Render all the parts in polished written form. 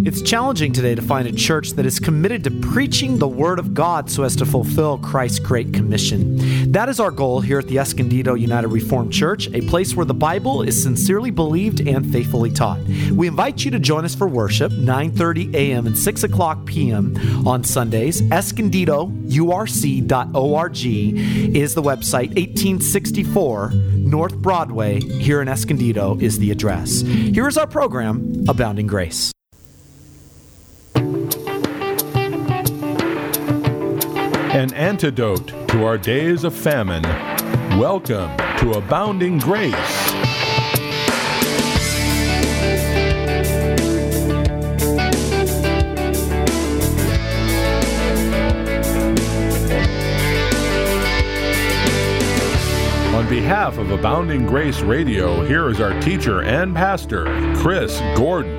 It's challenging today to find a church that is committed to preaching the Word of God so as to fulfill Christ's Great Commission. That is our goal here at the Escondido United Reformed Church, a place where the Bible is sincerely believed and faithfully taught. We invite you to join us for worship, 9:30 a.m. and 6 o'clock p.m. on Sundays. EscondidoURC.org is the website. 1864 North Broadway here in Escondido is the address. Here is our program, Abounding Grace. An antidote to our days of famine. Welcome to Abounding Grace. On behalf of Abounding Grace Radio, here is our teacher and pastor, Chris Gordon.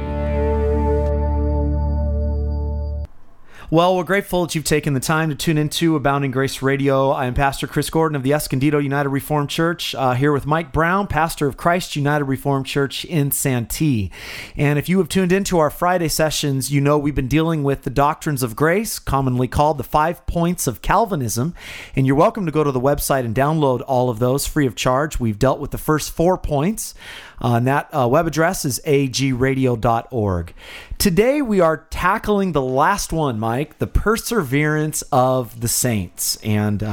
Well, we're grateful that you've taken the time to tune into Abounding Grace Radio. I am Pastor Chris Gordon of the Escondido United Reformed Church, here with Mike Brown, pastor of Christ United Reformed Church in Santee. And if you have tuned into our Friday sessions, you know we've been dealing with the doctrines of grace, commonly called the 5 points of Calvinism. And you're welcome to go to the website and download all of those free of charge. We've dealt with the first 4 points. And that web address is agradio.org. Today we are tackling the last one, Mike, the perseverance of the saints. And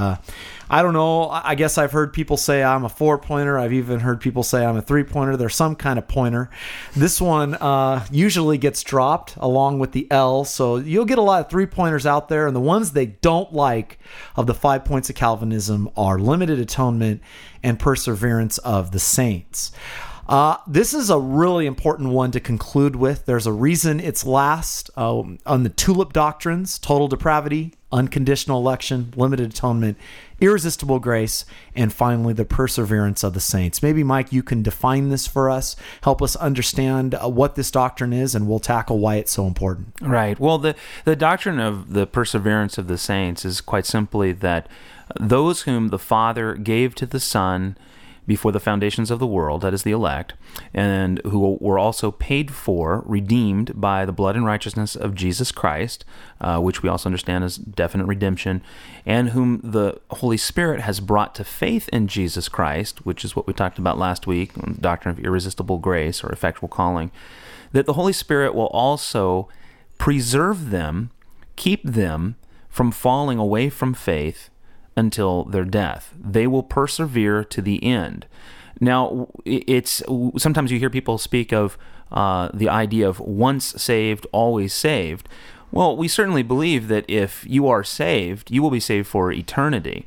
I don't know, I guess I've heard people say I'm a 4-pointer. I've even heard people say I'm a 3-pointer. There's some kind of pointer. This one usually gets dropped along with the L. So you'll get a lot of 3-pointers out there. And the ones they don't like of the 5 points of Calvinism are limited atonement and perseverance of the saints. This is a really important one to conclude with. There's a reason it's last on the tulip doctrines: total depravity, unconditional election, limited atonement, irresistible grace, and finally the perseverance of the saints. Maybe, Mike, you can define this for us, help us understand what this doctrine is, and we'll tackle why it's so important. Right. Well, the doctrine of the perseverance of the saints is quite simply that those whom the Father gave to the Son before the foundations of the world, that is the elect, and who were also paid for, redeemed by the blood and righteousness of Jesus Christ, which we also understand as definite redemption, and whom the Holy Spirit has brought to faith in Jesus Christ, which is what we talked about last week, on the doctrine of irresistible grace or effectual calling, that the Holy Spirit will also preserve them, keep them from falling away from faith until their death. They will persevere to the end. Now, it's sometimes you hear people speak of the idea of once saved, always saved. Well, we certainly believe that if you are saved, you will be saved for eternity.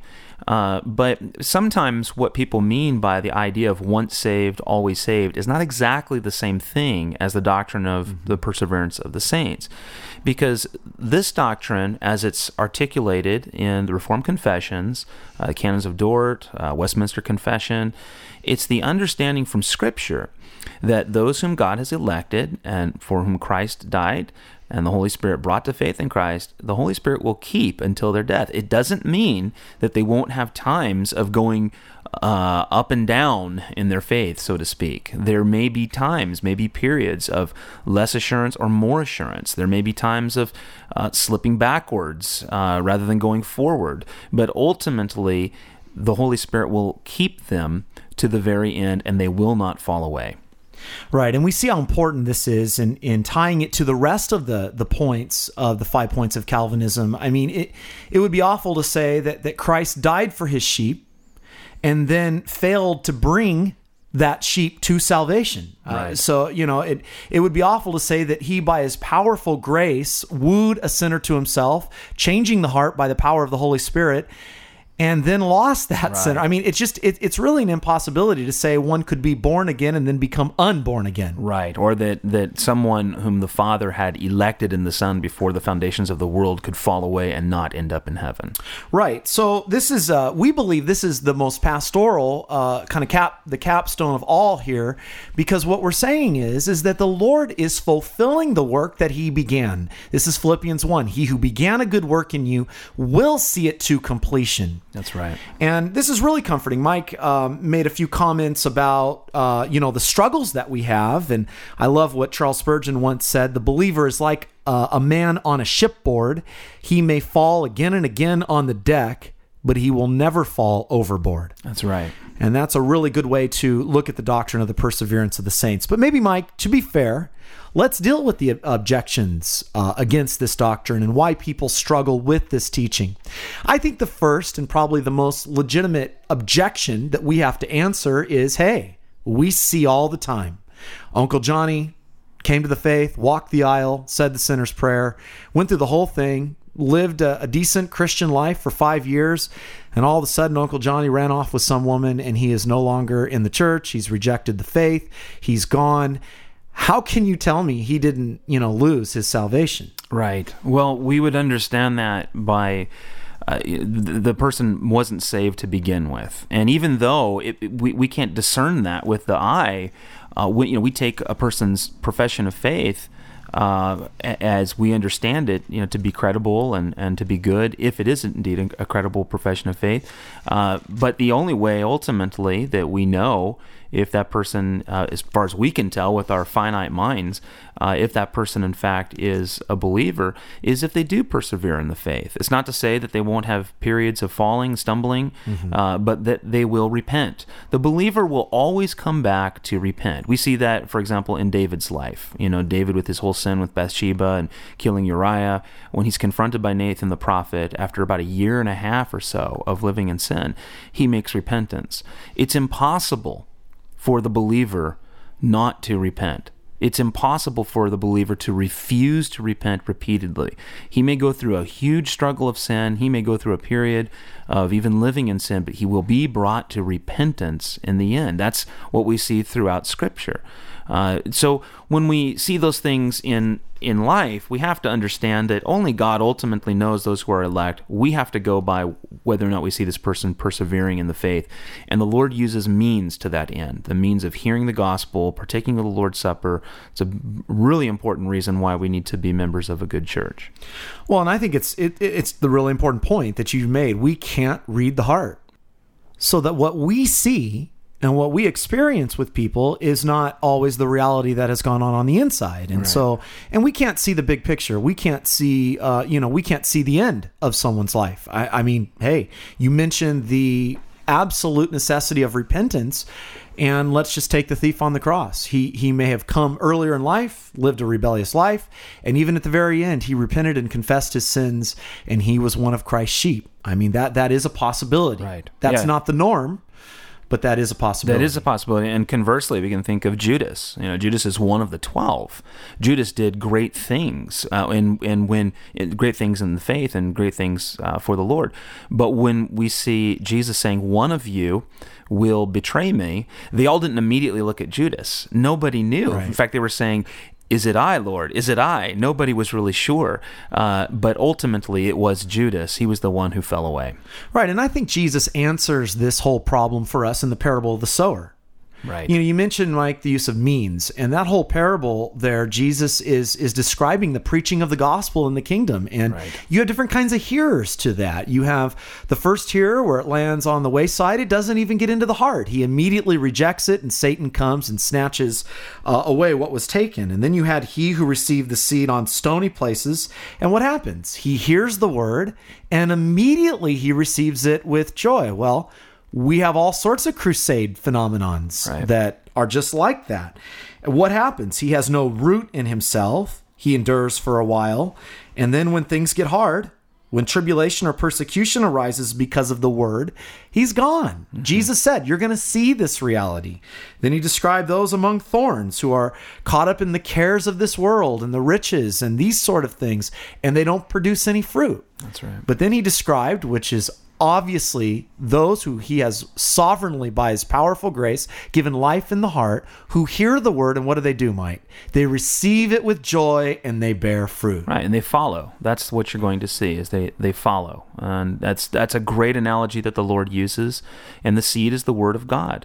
But sometimes what people mean by the idea of once saved, always saved is not exactly the same thing as the doctrine of the perseverance of the saints. Because this doctrine, as it's articulated in the Reformed Confessions, Canons of Dort, Westminster Confession, it's the understanding from Scripture that those whom God has elected and for whom Christ died and the Holy Spirit brought to faith in Christ, the Holy Spirit will keep until their death. It doesn't mean that they won't have times of going up and down in their faith, so to speak. There may be times, maybe periods of less assurance or more assurance. There may be times of slipping backwards rather than going forward. But ultimately, the Holy Spirit will keep them to the very end, and they will not fall away. Right, and we see how important this is in tying it to the rest of the points of the 5 points of Calvinism. I mean, it would be awful to say that Christ died for his sheep and then failed to bring that sheep to salvation. Right. So, it would be awful to say that he, by his powerful grace, wooed a sinner to himself, changing the heart by the power of the Holy Spirit, and then lost that sinner. I mean, it's really an impossibility to say one could be born again and then become unborn again. Right, or that someone whom the Father had elected in the Son before the foundations of the world could fall away and not end up in heaven. Right, so this is, we believe this is the most pastoral the capstone of all here, because what we're saying is that the Lord is fulfilling the work that he began. This is Philippians 1. He who began a good work in you will see it to completion. That's right. And this is really comforting. Mike made a few comments about, the struggles that we have. And I love what Charles Spurgeon once said: the believer is like a man on a shipboard. He may fall again and again on the deck, but he will never fall overboard. That's right. And that's a really good way to look at the doctrine of the perseverance of the saints. But maybe, Mike, to be fair, let's deal with the objections against this doctrine and why people struggle with this teaching. I think the first and probably the most legitimate objection that we have to answer is, hey, we see all the time. Uncle Johnny came to the faith, walked the aisle, said the sinner's prayer, went through the whole thing, lived a decent Christian life for 5 years, and all of a sudden Uncle Johnny ran off with some woman and he is no longer in the church. He's rejected the faith. He's gone. How can you tell me he didn't, lose his salvation? Right. Well, we would understand that by the person wasn't saved to begin with. And even though we can't discern that with the eye, we take a person's profession of faith as we understand it, to be credible and to be good, if it is indeed a credible profession of faith. But the only way ultimately that we know if that person, as far as we can tell with our finite minds, if that person in fact is a believer, is if they do persevere in the faith. It's not to say that they won't have periods of falling, stumbling, but that they will repent. The believer will always come back to repent. We see that, for example, in David's life. David with his whole sin with Bathsheba and killing Uriah, when he's confronted by Nathan the prophet after about 1.5 years or so of living in sin, he makes repentance. It's impossible for the believer not to repent. It's impossible for the believer to refuse to repent repeatedly. He may go through a huge struggle of sin. He may go through a period of even living in sin, but he will be brought to repentance in the end. That's what we see throughout Scripture. So when we see those things in life, we have to understand that only God ultimately knows those who are elect. We have to go by whether or not we see this person persevering in the faith. And the Lord uses means to that end, the means of hearing the gospel, partaking of the Lord's Supper. It's a really important reason why we need to be members of a good church. Well, and I think it's the really important point that you've made. We can't read the heart. So that what we see and what we experience with people is not always the reality that has gone on the inside. And right. And we can't see the big picture. We can't see, we can't see the end of someone's life. I mean, hey, you mentioned the absolute necessity of repentance, and let's just take the thief on the cross. He may have come earlier in life, lived a rebellious life, and even at the very end, he repented and confessed his sins, and he was one of Christ's sheep. I mean, that is a possibility. Right. That's not the norm, but that is a possibility. That is a possibility. And conversely, we can think of Judas. Judas is one of the 12. Judas did great things, great things in the faith and great things for the Lord. But when we see Jesus saying, "One of you will betray me," they all didn't immediately look at Judas. Nobody knew. Right. In fact, they were saying, "Is it I, Lord? Is it I?" Nobody was really sure. But ultimately, it was Judas. He was the one who fell away. Right. And I think Jesus answers this whole problem for us in the parable of the sower. Right. You mentioned, Mike, the use of means, and that whole parable there, Jesus is describing the preaching of the gospel in the kingdom, and right. You have different kinds of hearers to that. You have the first hearer where it lands on the wayside. It doesn't even get into the heart. He immediately rejects it, and Satan comes and snatches away what was taken. And then you had he who received the seed on stony places, and what happens? He hears the word, and immediately he receives it with joy. Well, we have all sorts of crusade phenomenons right. that are just like that. What happens? He has no root in himself. He endures for a while. And then when things get hard, when tribulation or persecution arises because of the word, he's gone. Mm-hmm. Jesus said, you're going to see this reality. Then he described those among thorns who are caught up in the cares of this world and the riches and these sort of things, and they don't produce any fruit. That's right. But then he described, which is obviously those who he has sovereignly by his powerful grace given life in the heart, who hear the word, and what do, Mike? They receive it with joy and they bear fruit. Right, and they follow. That's what you're going to see, is they follow. And that's a great analogy that the Lord uses, and the seed is the word of God.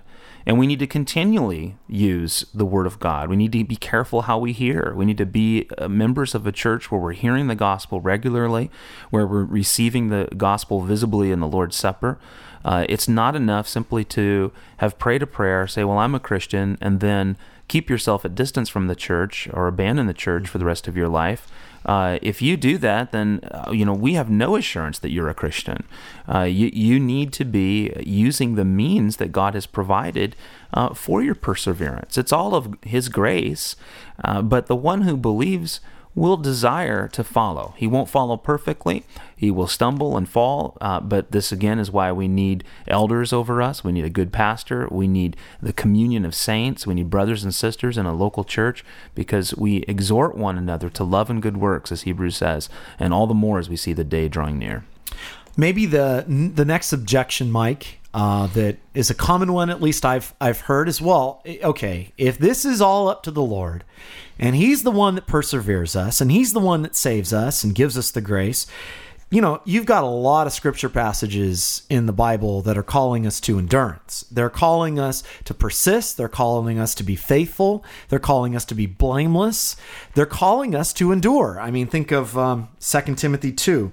And we need to continually use the Word of God. We need to be careful how we hear. We need to be members of a church where we're hearing the gospel regularly, where we're receiving the gospel visibly in the Lord's Supper. It's not enough simply to have prayed a prayer, say, well, I'm a Christian, and then keep yourself at distance from the church or abandon the church for the rest of your life. If you do that, then we have no assurance that you're a Christian. You need to be using the means that God has provided for your perseverance. It's all of His grace, but the one who believes will desire to follow. He won't follow perfectly. He will stumble and fall, but this again is why we need elders over us. We need a good pastor. We need the communion of saints. We need brothers and sisters in a local church, because we exhort one another to love and good works, as Hebrews says, and all the more as we see the day drawing near. Maybe the next objection, Mike, that is a common one, at least I've heard as well. Okay, if this is all up to the Lord, and He's the one that perseveres us, and He's the one that saves us and gives us the grace, you've got a lot of scripture passages in the Bible that are calling us to endurance. They're calling us to persist. They're calling us to be faithful. They're calling us to be blameless. They're calling us to endure. I mean, think of 2 Timothy 2.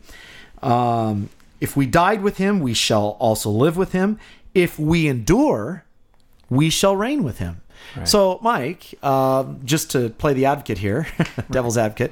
If we died with Him, we shall also live with Him. If we endure, we shall reign with Him. Right. So, Mike, just to play the advocate here, devil's advocate,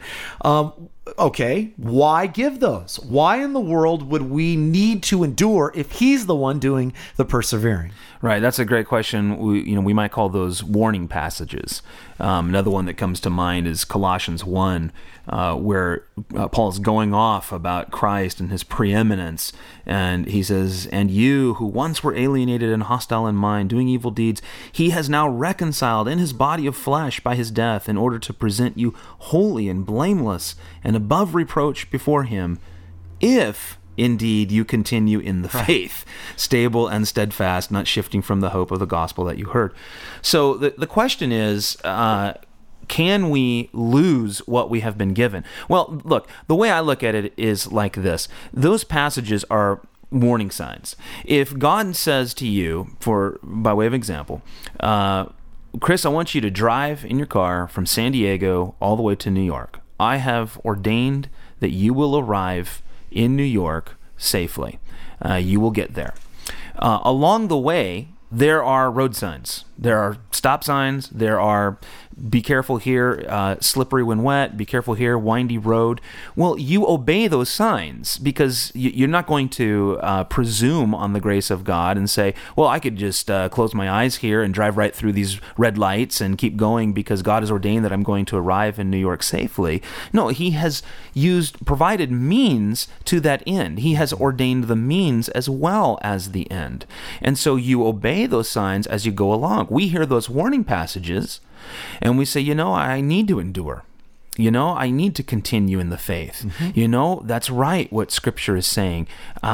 okay, why give those? Why in the world would we need to endure if He's the one doing the persevering? Right, that's a great question. We might call those warning passages. Another one that comes to mind is Colossians 1, where Paul is going off about Christ and His preeminence, and he says, "And you who once were alienated and hostile in mind, doing evil deeds, He has now reconciled in His body of flesh by His death, in order to present you holy and blameless and above reproach before Him, if indeed you continue in the faith, stable and steadfast, not shifting from the hope of the gospel that you heard." So the question is, can we lose what we have been given? Well, look, the way I look at it is like this. Those passages are warning signs. If God says to you, by way of example, Chris, I want you to drive in your car from San Diego all the way to New York. I have ordained that you will arrive in New York safely. You will get there. Along the way, there are road signs. There are stop signs. There are be careful here, slippery when wet, be careful here, windy road. Well, you obey those signs because you're not going to presume on the grace of God and say, well, I could just close my eyes here and drive right through these red lights and keep going because God has ordained that I'm going to arrive in New York safely. No, He has provided means to that end. He has ordained the means as well as the end. And so you obey those signs as you go along. We hear those warning passages and we say, I need to endure. I need to continue in the faith. Mm-hmm. That's right what Scripture is saying.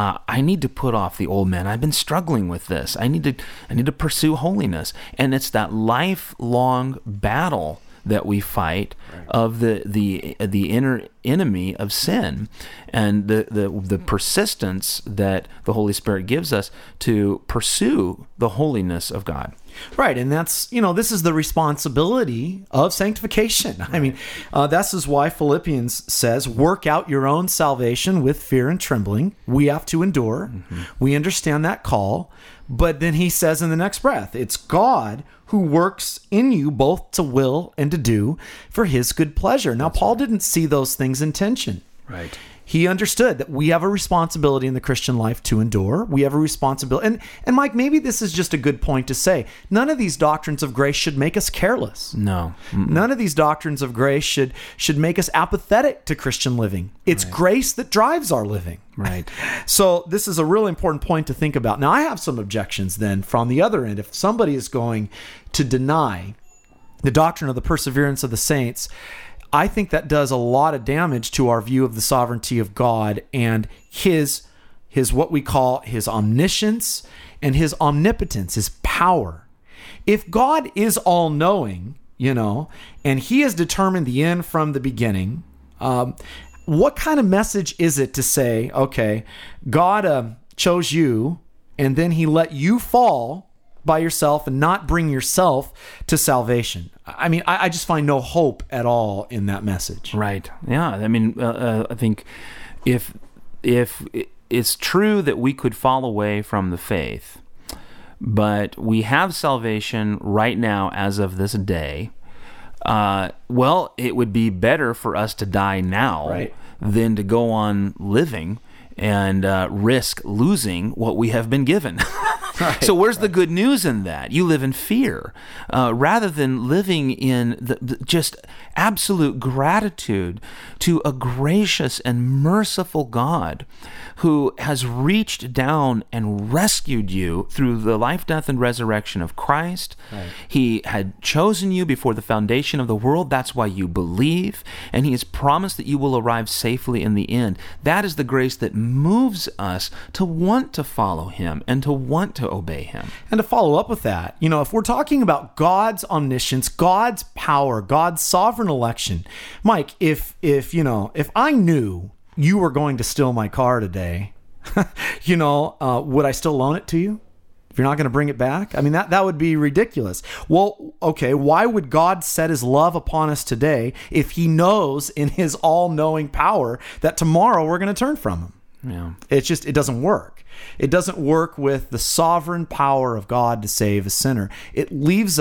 I need to put off the old man. I've been struggling with this. I need to pursue holiness. And it's that lifelong battle that we fight of the inner enemy of sin, and the persistence that the Holy Spirit gives us to pursue the holiness of God. Right, and that's, this is the responsibility of sanctification. I mean, this is why Philippians says, work out your own salvation with fear and trembling. We have to endure. Mm-hmm. We understand that call. But then he says in the next breath, it's God who works in you both to will and to do for His good pleasure. Now, Paul didn't see those things in tension. Right. He understood that we have a responsibility in the Christian life to endure. We have a responsibility. And Mike, maybe this is just a good point to say. None of these doctrines of grace should make us careless. No. Mm-mm. None of these doctrines of grace should make us apathetic to Christian living. It's grace that drives our living. Right. So this is a really important point to think about. Now, I have some objections then from the other end. If somebody is going to deny the doctrine of the perseverance of the saints, I think that does a lot of damage to our view of the sovereignty of God and his what we call His omniscience and His omnipotence, His power. If God is all-knowing, and He has determined the end from the beginning, what kind of message is it to say, okay, God chose you, and then He let you fall by yourself and not bring yourself to salvation. I mean, I just find no hope at all in that message. Right. Yeah. I mean, I think if it's true that we could fall away from the faith, but we have salvation right now as of this day, well, it would be better for us to die now than to go on living and risk losing what we have been given. So where's the good news in that? You live in fear rather than living in the just absolute gratitude to a gracious and merciful God who has reached down and rescued you through the life, death, and resurrection of Christ. He had chosen you before the foundation of the world. That's why you believe. And he has promised that you will arrive safely in the end. That is the grace that moves us to want to follow him and to want to obey him. And to follow up with that, if we're talking about God's omniscience, God's power, God's sovereign election, Mike, if I knew you were going to steal my car today, would I still loan it to you? If you're not going to bring it back? I mean, that would be ridiculous. Well, okay, why would God set his love upon us today if he knows in his all-knowing power that tomorrow we're going to turn from him? Yeah. It doesn't work. It doesn't work with the sovereign power of God to save a sinner. It leaves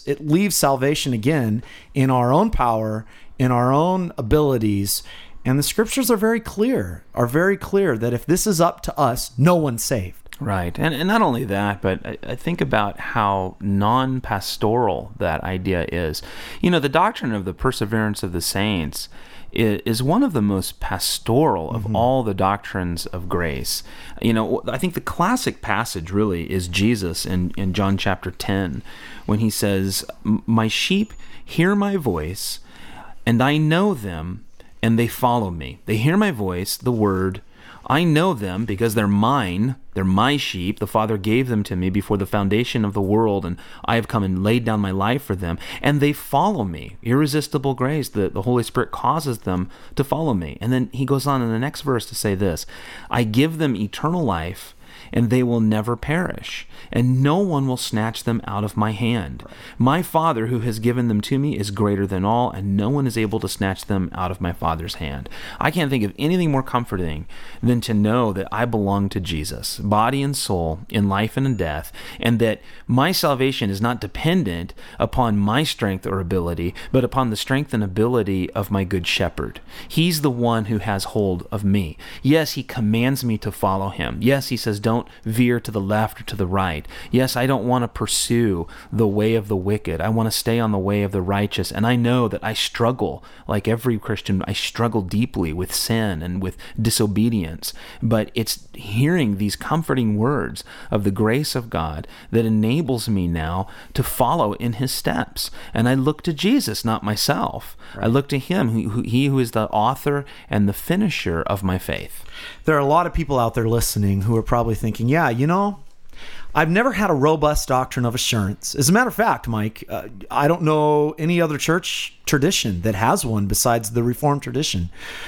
salvation again in our own power, in our own abilities. And the scriptures are very clear that if this is up to us, no one's saved. Right. And not only that, but I think about how non-pastoral that idea is. The doctrine of the perseverance of the saints is one of the most pastoral of all the doctrines of grace. I think the classic passage really is Jesus in John chapter 10, when he says, "My sheep hear my voice, and I know them, and they follow me." They hear my voice, the word. I know them because they're mine. They're my sheep. The Father gave them to me before the foundation of the world, and I have come and laid down my life for them. And they follow me. Irresistible grace. The Holy Spirit causes them to follow me. And then he goes on in the next verse to say this: "I give them eternal life, and they will never perish, and no one will snatch them out of my hand. My Father who has given them to me is greater than all, and no one is able to snatch them out of my Father's hand." I can't think of anything more comforting than to know that I belong to Jesus, body and soul, in life and in death, and that my salvation is not dependent upon my strength or ability, but upon the strength and ability of my good shepherd. He's the one who has hold of me. Yes, he commands me to follow him. Yes, he says, don't veer to the left or to the right. Yes, I don't want to pursue the way of the wicked. I want to stay on the way of the righteous. And I know that I struggle, like every Christian, I struggle deeply with sin and with disobedience. But it's hearing these comforting words of the grace of God that enables me now to follow in his steps. And I look to Jesus, not myself. Right. I look to him, he who is the author and the finisher of my faith. There are a lot of people out there listening who are probably thinking, I've never had a robust doctrine of assurance. As a matter of fact, Mike, I don't know any other church tradition that has one besides the Reformed tradition.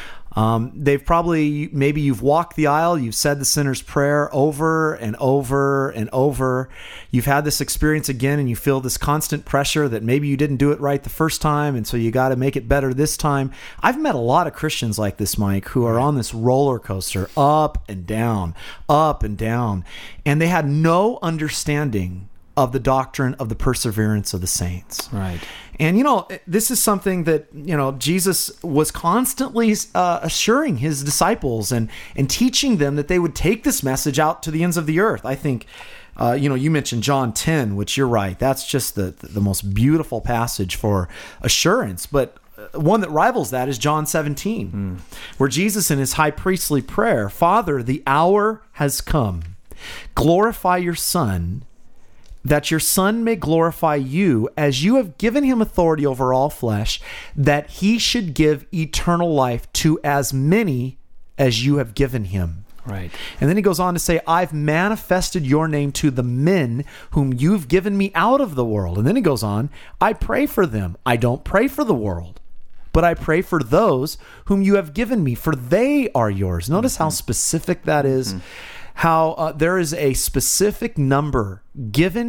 Maybe you've walked the aisle, you've said the sinner's prayer over and over and over. You've had this experience again, and you feel this constant pressure that maybe you didn't do it right the first time, and so you got to make it better this time. I've met a lot of Christians like this, Mike, who are on this roller coaster, up and down, and they had no understanding of the doctrine of the perseverance of the saints. Right. And, this is something that, Jesus was constantly assuring his disciples and teaching them that they would take this message out to the ends of the earth. I think, you mentioned John 10, which you're right. That's just the most beautiful passage for assurance. But one that rivals that is John 17, where Jesus in his high priestly prayer, "Father, the hour has come. Glorify your Son, that your Son may glorify you, as you have given him authority over all flesh, that he should give eternal life to as many as you have given him." Right. And then he goes on to say, "I've manifested your name to the men whom you've given me out of the world." And then he goes on, "I pray for them. I don't pray for the world, but I pray for those whom you have given me, for they are yours." Notice how specific that is. How there is a specific number given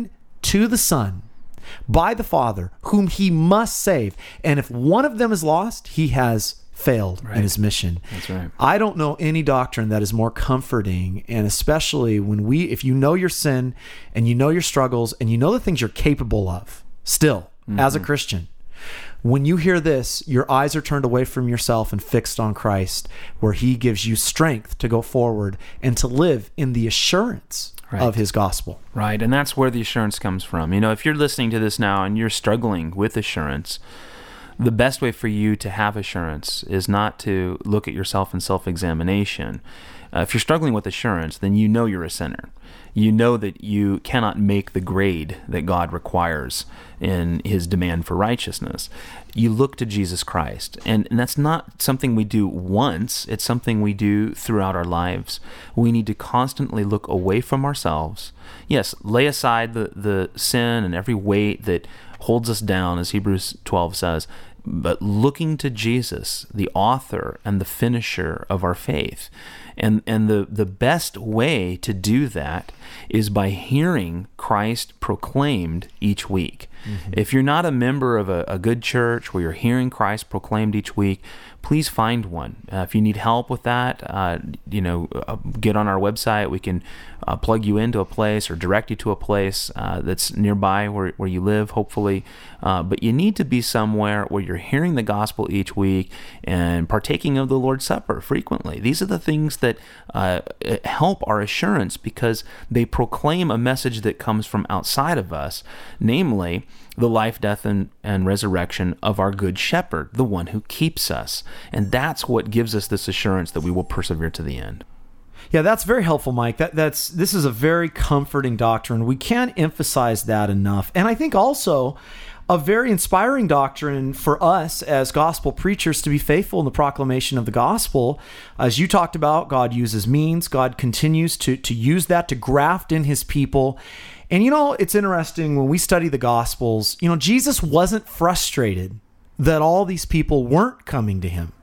to the Son by the Father, whom he must save. And if one of them is lost, he has failed in his mission. That's right. I don't know any doctrine that is more comforting, and especially if you know your sin and you know your struggles and you know the things you're capable of still as a Christian. When you hear this, your eyes are turned away from yourself and fixed on Christ, where he gives you strength to go forward and to live in the assurance of his gospel. Right, and that's where the assurance comes from. If you're listening to this now and you're struggling with assurance, the best way for you to have assurance is not to look at yourself in self-examination. If you're struggling with assurance, then you know you're a sinner. You know that you cannot make the grade that God requires in his demand for righteousness. You look to Jesus Christ. And that's not something we do once. It's something we do throughout our lives. We need to constantly look away from ourselves. Yes, lay aside the sin and every weight that holds us down, as Hebrews 12 says, but looking to Jesus, the author and the finisher of our faith. And the best way to do that is by hearing Christ proclaimed each week. If you're not a member of a good church where you're hearing Christ proclaimed each week, please find one. If you need help with that, get on our website. We can plug you into a place or direct you to a place that's nearby where you live, hopefully. But you need to be somewhere where you're hearing the gospel each week and partaking of the Lord's Supper frequently. These are the things that help our assurance, because they proclaim a message that comes from outside of us, namely the life, death, and resurrection of our good shepherd, the one who keeps us. And that's what gives us this assurance that we will persevere to the end. Yeah, that's very helpful, Mike. This is a very comforting doctrine. We can't emphasize that enough. And I think also a very inspiring doctrine for us as gospel preachers to be faithful in the proclamation of the gospel. As you talked about, God uses means. God continues to use that to graft in his people. And it's interesting when we study the Gospels, Jesus wasn't frustrated that all these people weren't coming to him.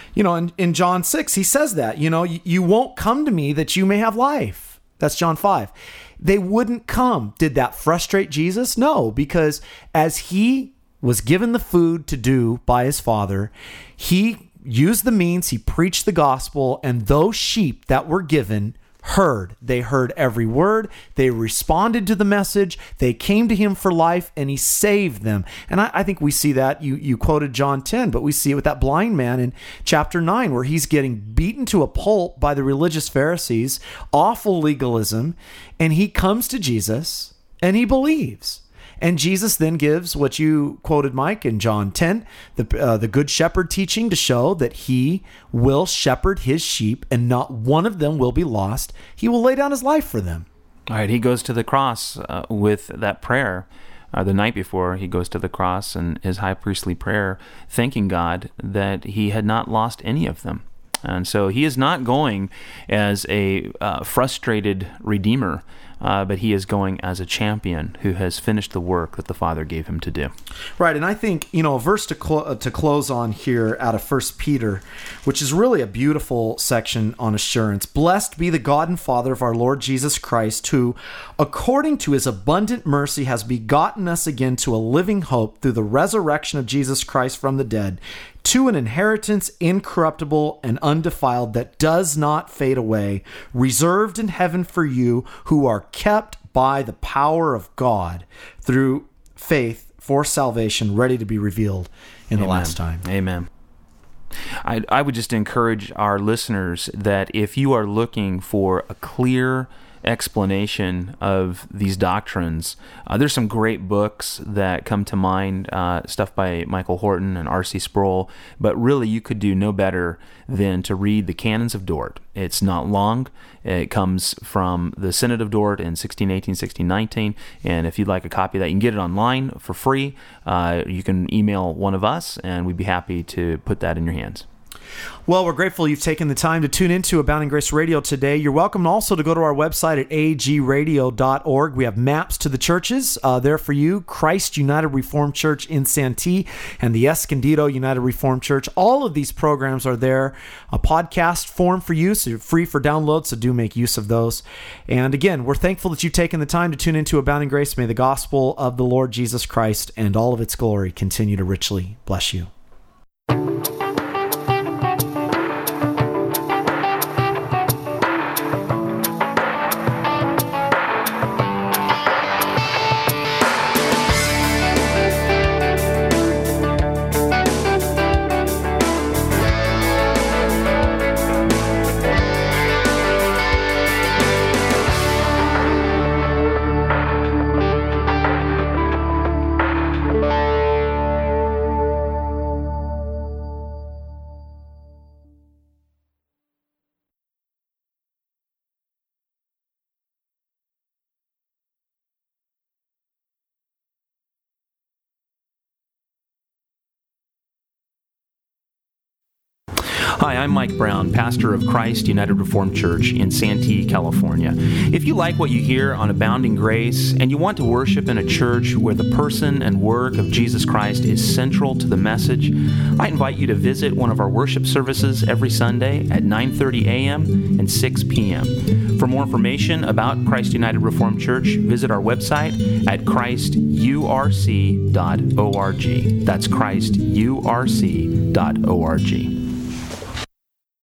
In John 6, he says that, you won't come to me that you may have life. That's John 5. They wouldn't come. Did that frustrate Jesus? No, because as he was given the food to do by his Father, he used the means, he preached the gospel, and those sheep that were given heard. They heard every word. They responded to the message. They came to him for life, and he saved them. And I think we see that. You quoted John 10, but we see it with that blind man in chapter 9, where he's getting beaten to a pulp by the religious Pharisees, awful legalism, and he comes to Jesus, and he believes. And Jesus then gives what you quoted, Mike, in John 10, the Good Shepherd teaching to show that he will shepherd his sheep and not one of them will be lost. He will lay down his life for them. All right, he goes to the cross with that prayer. The night before, he goes to the cross and his high priestly prayer, thanking God that he had not lost any of them. And so he is not going as a frustrated redeemer, but he is going as a champion who has finished the work that the Father gave him to do. Right, and I think, a verse to close on here out of 1 Peter, which is really a beautiful section on assurance. Blessed be the God and Father of our Lord Jesus Christ, who, according to his abundant mercy, has begotten us again to a living hope through the resurrection of Jesus Christ from the dead, to an inheritance incorruptible and undefiled that does not fade away, reserved in heaven for you who are kept by the power of God through faith for salvation, ready to be revealed in the last time. Amen. I would just encourage our listeners that if you are looking for a clear explanation of these doctrines, there's some great books that come to mind, stuff by Michael Horton and R.C. Sproul, but really you could do no better than to read the Canons of Dort. It's not long. It comes from the Synod of Dort in 1618, 1619, and if you'd like a copy of that, you can get it online for free. You can email one of us, and we'd be happy to put that in your hands. Well, we're grateful you've taken the time to tune into Abounding Grace Radio today. You're welcome also to go to our website at agradio.org. We have maps to the churches there for you. Christ United Reformed Church in Santee and the Escondido United Reformed Church. All of these programs are there. A podcast form for you, so you're free for download, so do make use of those. And again, we're thankful that you've taken the time to tune into Abounding Grace. May the gospel of the Lord Jesus Christ and all of its glory continue to richly bless you. Hi, I'm Mike Brown, pastor of Christ United Reformed Church in Santee, California. If you like what you hear on Abounding Grace and you want to worship in a church where the person and work of Jesus Christ is central to the message, I invite you to visit one of our worship services every Sunday at 9:30 a.m. and 6 p.m. For more information about Christ United Reformed Church, visit our website at christurc.org. That's christurc.org.